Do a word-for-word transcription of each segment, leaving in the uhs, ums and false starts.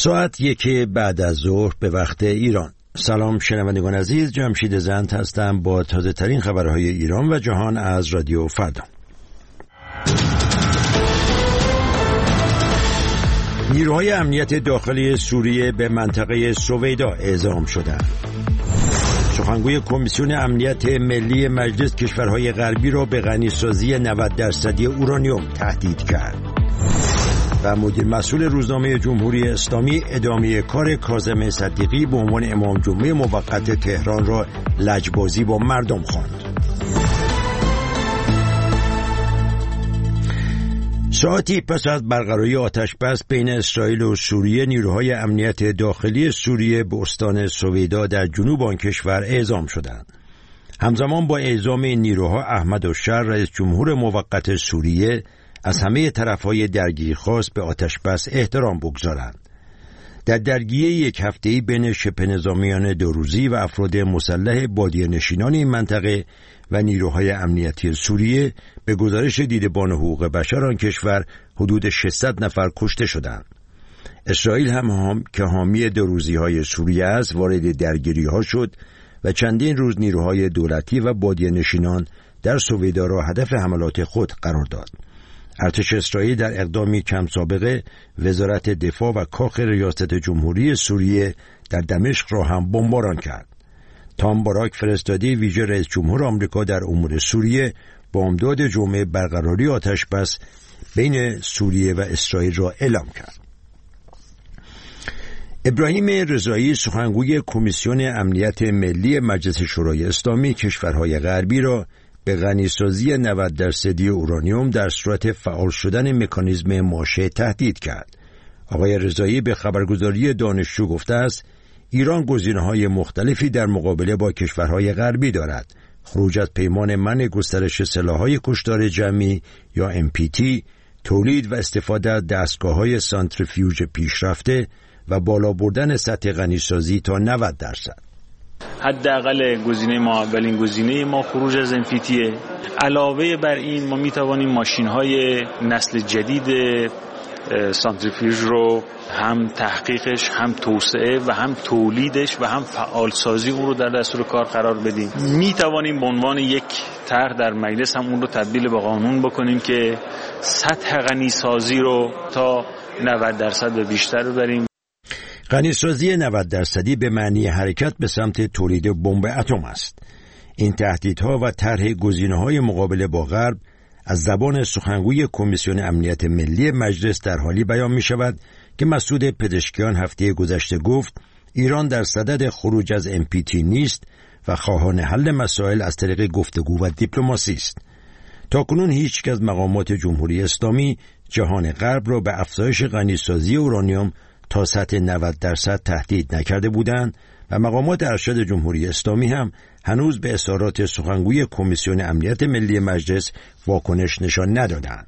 ساعت یک بعد از ظهر به وقت ایران. سلام شنوندگان عزیز، جمشید زند هستم با تازه ترین خبرهای ایران و جهان از رادیو فردا. نیروهای امنیت داخلی سوریه به منطقه سویدا اعزام شدند. سخنگوی کمیسیون امنیت ملی مجلس کشورهای غربی را به غنیسازی نود درصدی اورانیوم تهدید کرد. و مدیر مسئول روزنامه جمهوری اسلامی ادامه کار کاظم صدیقی به عنوان امام جمعه موقت تهران را لجبازی با مردم خواند. ساعتی پس از برقراری آتش‌بس بین اسرائیل و سوریه، نیروهای امنیت داخلی سوریه به استان سویدا در جنوب آن کشور اعزام شدند. همزمان با اعزام این نیروها، احمد الشر رئیس جمهور موقت سوریه از همه طرفهای درگیری خواست به آتش‌بس احترام بگذارند. در درگیری یک هفته‌ای بین شبه نظامیان دو روزی و افراد مسلح بادیه نشینان این منطقه و نیروهای امنیتی سوریه، به گزارش دیدبان حقوق بشر آن کشور حدود ششصد نفر کشته شدند. اسرائیل هم, هم که حامی دو روزی‌های سوریه است وارد درگیری‌ها شد و چندین روز نیروهای دولتی و بادیه نشینان در سویدا را هدف حملات خود قرار داد. ارتش اسرائیل در اقدامی کم سابقه وزارت دفاع و کاخ ریاست جمهوری سوریه در دمشق را هم بمباران کرد. تام باراک، فرستاده ویژه رئیس جمهور آمریکا در امور سوریه، با امداد جمعه برقراری آتش‌بس بین سوریه و اسرائیل را اعلام کرد. ابراهیم رضایی، سخنگوی کمیسیون امنیت ملی مجلس شورای اسلامی کشورهای غربی، را به غنیسازی نود درصدی اورانیوم در صورت فعال شدن مکانیزم ماشه تهدید کرد. آقای رضایی به خبرگزاری دانشجو گفته است ایران گزینه‌های مختلفی در مقابله با کشورهای غربی دارد: خروج از پیمان منع گسترش سلاح‌های کشتار جمعی یا ام پی تی، تولید و استفاده از دستگاه‌های سانتریفیوژ پیشرفته و بالا بردن سطح غنیسازی تا نود درصد. حداقل گزینه ما، اولین گزینه ما خروج از ام پی تی. علاوه بر این ما می توانیم ماشین‌های نسل جدید سانتریفیوژ رو هم تحقیقش، هم توسعه و هم تولیدش و هم فعالسازی اون رو در دستور کار قرار بدیم. می توانیم به عنوان یک طرح در مجلس هم اون رو تبدیل به قانون بکنیم که سطح غنیسازی رو تا نود درصد و بیشتر ببریم. غنیسازی نود درصدی به معنی حرکت به سمت تولید بمب اتم است. این تهدیدها و طرح گزینه‌های مقابله با غرب از زبان سخنگوی کمیسیون امنیت ملی مجلس در حالی بیان می شود که مسعود پزشکیان هفته گذشته گفت ایران در صدد خروج از ام پی تی نیست و خواهان حل مسائل از طریق گفتگو و دیپلماسی است. تاکنون هیچ یک از مقامات جمهوری اسلامی جهان غرب را به افزایش غنیسازی اورانیوم تا سطح نود درصد تهدید نکرده بودند و مقامات ارشد جمهوری اسلامی هم هنوز به اظهارات سخنگوی کمیسیون امنیت ملی مجلس واکنش نشان ندادند.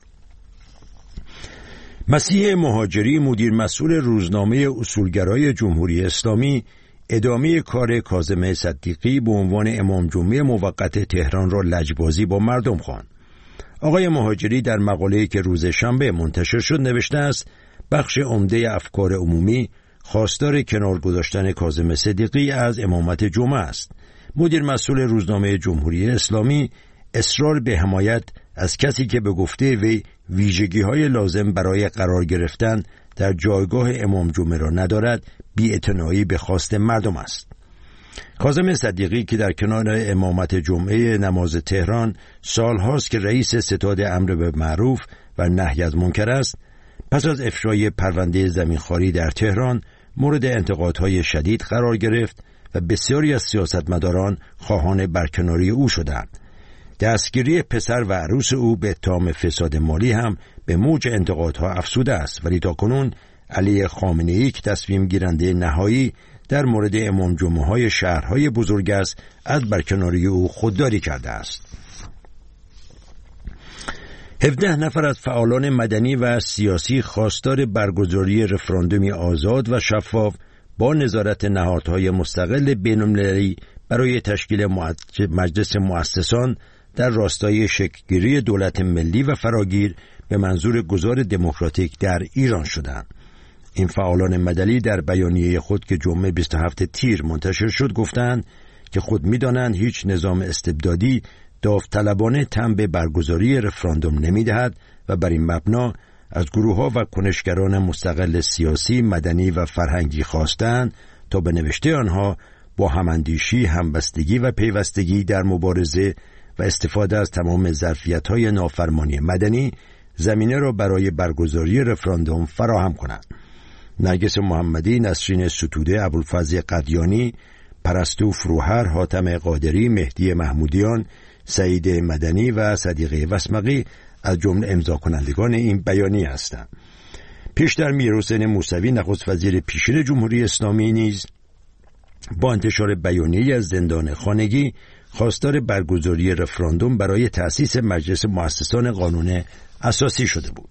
مسیح مهاجری، مدیر مسئول روزنامه اصولگرای جمهوری اسلامی، ادامه کار کاظم صدیقی به عنوان امام جمعه موقت تهران را لجبازی با مردم خواند. آقای مهاجری در مقاله‌ای که روز شنبه منتشر شد نوشته است بخش عمده افکار عمومی خواستار کنار گذاشتن کاظم صدیقی از امامت جمعه است. مدیر مسئول روزنامه جمهوری اسلامی اصرار به حمایت از کسی که به گفته وی ویژگی‌های لازم برای قرار گرفتن در جایگاه امام جمعه را ندارد، بی‌اعتنایی به خواست مردم است. کاظم صدیقی که در کنار امامت جمعه نماز تهران سالهاست که رئیس ستاد امر به معروف و نهی از منکر است، پس از افشای پرونده زمینخواری در تهران مورد انتقادهای شدید قرار گرفت و بسیاری از سیاستمداران خواهان برکناری او شدند. دستگیری پسر و عروس او به اتهام فساد مالی هم به موج انتقادها افزوده است، ولی تاکنون علی خامنه‌ای که تصمیم گیرنده نهایی در مورد امام جمعه های شهرهای بزرگ است، از برکناری او خودداری کرده است. هفده نفر از فعالان مدنی و سیاسی خواستار برگزاری رفراندومی آزاد و شفاف با نظارت نهادهای مستقل بین‌المللی برای تشکیل مجلس مؤسسان در راستای شکل‌گیری دولت ملی و فراگیر به منظور گذار دموکراتیک در ایران شدند. این فعالان مدنی در بیانیه خود که جمعه بیست و هفتم تیر منتشر شد گفتند که خود می‌دانند هیچ نظام استبدادی داوطلبانه تن به برگزاری رفراندوم نمی‌دهد و بر این مبنا از گروه‌ها و کنشگران مستقل سیاسی، مدنی و فرهنگی خواستند تا به نوشته آنها با هماندیشی، همبستگی و پیوستگی در مبارزه و استفاده از تمام ظرفیت‌های نافرمانی مدنی زمینه را برای برگزاری رفراندوم فراهم کنند. نرگس محمدی، نسرین ستوده، ابوالفضل قدیانی، پرستو فروهر، حاتم قادری، مهدی محمودیان، سعید مدنی و صدیقه وسمقی از جمله امضا کنندگان این بیانیه هستند. پیشتر میرحسین موسوی، نخست وزیر پیشین جمهوری اسلامی نیز با انتشار بیانیه‌ای از زندان خانگی خواستار برگزاری رفراندوم برای تأسیس مجلس مؤسسان قانون اساسی شده بود.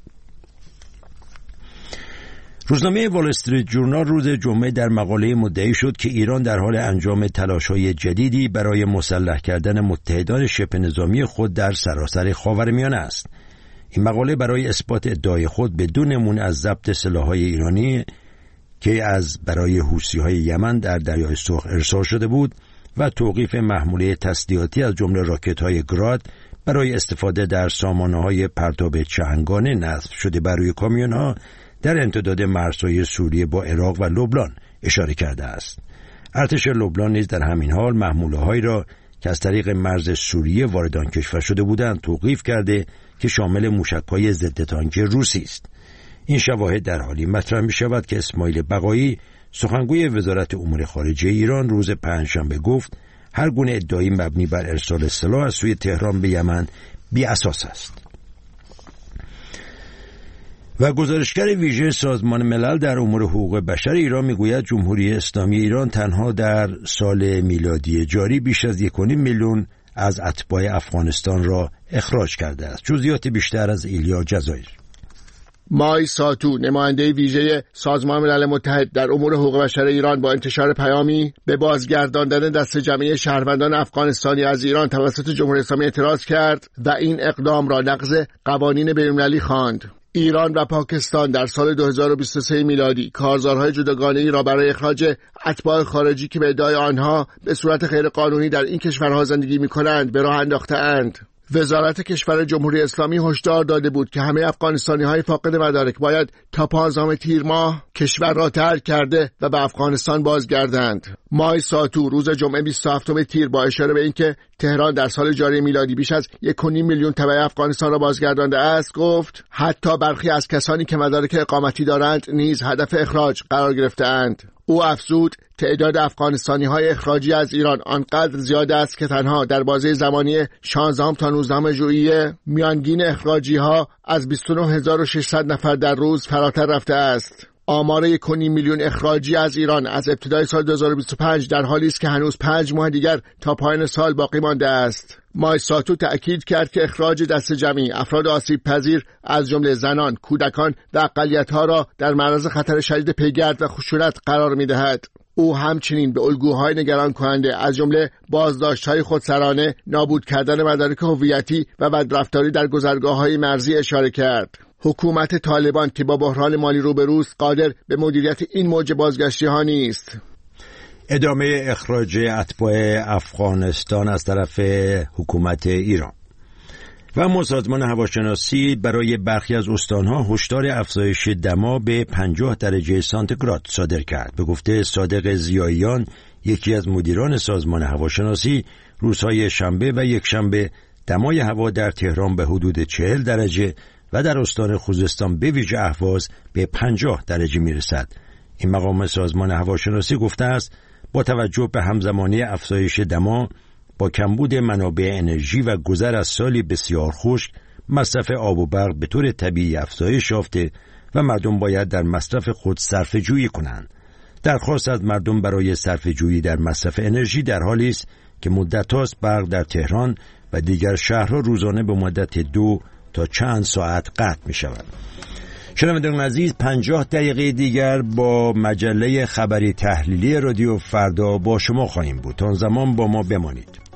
روزنامه وال استریت جورنال روز جمعه در مقاله مدعی شد که ایران در حال انجام تلاش‌های جدیدی برای مسلح کردن متحدان شبه نظامی خود در سراسر خاورمیانه است. این مقاله برای اثبات ادعای خود به دو نمونه از ضبط سلاح‌های ایرانی که از برای حوثی‌های یمن در دریای سرخ ارسال شده بود و توقیف محموله تسلیحاتی از جمله راکت‌های گراد برای استفاده در سامانه‌های پرتاب چهنگانه نصب شده بر روی کامیون‌ها در امتداد مرزهای سوریه با عراق و لبنان اشاره کرده است. ارتش لبنان نیز در همین حال محموله‌هایی را که از طریق مرز سوریه وارد آن کشور شده بودند توقیف کرده که شامل موشک‌های ضد تانک روسی است. این شواهد در حالی مطرح می‌شود که اسماعیل بقایی، سخنگوی وزارت امور خارجه ایران، روز پنجشنبه گفت هر گونه ادعایی مبنی بر ارسال سلاح از سوی تهران به یمن بی اساس است. و گزارشگر ویژه سازمان ملل در امور حقوق بشر ایران میگوید جمهوری اسلامی ایران تنها در سال میلادی جاری بیش از یک و نیم میلیون از اتباع افغانستان را اخراج کرده است. جزئیات بیشتر از ایلیا جزایر. مای ساتو، نماینده ویژه سازمان ملل متحد در امور حقوق بشر ایران، با انتشار پیامی به بازگرداندن دست جمعی شهروندان افغانستانی از ایران توسط جمهوری اسلامی اعتراض کرد و این اقدام را نقض قوانین بین‌المللی خواند. ایران و پاکستان در سال دو هزار و بیست و سه میلادی کارزارهای جداگانه‌ای را برای اخراج اتباع خارجی که به ادعای آنها به صورت غیرقانونی در این کشورها زندگی می‌کنند به راه انداخته‌اند. وزارت کشور جمهوری اسلامی هشدار داده بود که همه افغانستانی‌های فاقد مدارک باید تا پانزدهم تیر ماه کشور را ترک کرده و به افغانستان بازگردند. مای ساتو روز جمعه بیست و هفتم تیر با اشاره به اینکه تهران در سال جاری میلادی بیش از یک و نیم میلیون تبع افغانستان را بازگردانده است گفت حتی برخی از کسانی که مدارک اقامتی دارند نیز هدف اخراج قرار گرفته‌اند. او افزود تعداد افغانستانی‌های اخراجی از ایران آنقدر زیاد است که تنها در بازه زمانی شانزدهم تا نوزدهم ژوئیه میانگین اخراجی‌ها از بیست و نه هزار و ششصد نفر در روز فراتر رفته است. آمار یک و نیم میلیون اخراجی از ایران از ابتدای سال دو هزار و بیست و پنج در حالی است که هنوز پنج ماه دیگر تا پایان سال باقی مانده است. مای ساتو تأکید کرد که اخراج دست جمعی افراد آسیب پذیر از جمله زنان، کودکان و اقلیت‌ها را در معرض خطر شدید پیگرد و خشونت قرار می‌دهد. او همچنین به الگوهای نگران کننده از جمله بازداشت‌های خودسرانه، نابود کردن مدارک هویتی و بدرفتاری در گذرگاه‌های مرزی اشاره کرد. حکومت طالبان که با بحران مالی روبروست قادر به مدیریت این موج بازگشتی‌ها نیست. ادامه اخراج اتباع افغانستان از طرف حکومت ایران. و اما سازمان هواشناسی برای برخی از استانها هشدار افزایش دما به پنجاه درجه سانتیگراد صادر کرد. به گفته صادق ضیاییان، یکی از مدیران سازمان هواشناسی، روزهای شنبه و یک شنبه دمای هوا در تهران به حدود چهل درجه و در استان خوزستان به ویژه اهواز به پنجاه درجه میرسد. این مقام سازمان هواشناسی گفته است با توجه به همزمانی افزایش دما با کمبود منابع انرژی و گذر از سالی بسیار خشک، مصرف آب و برق به طور طبیعی افزایش یافته و مردم باید در مصرف خود صرفه جویی کنند. درخواست از مردم برای صرفه جویی در مصرف انرژی در حالی است که مدت هاست برق در تهران و دیگر شهرها روزانه به مدت دو تا چند ساعت قطع می شود. شنوندگان عزیز، پنجاه دقیقه دیگر با مجله خبری تحلیلی رادیو فردا با شما خواهیم بود. تا آن زمان با ما بمانید.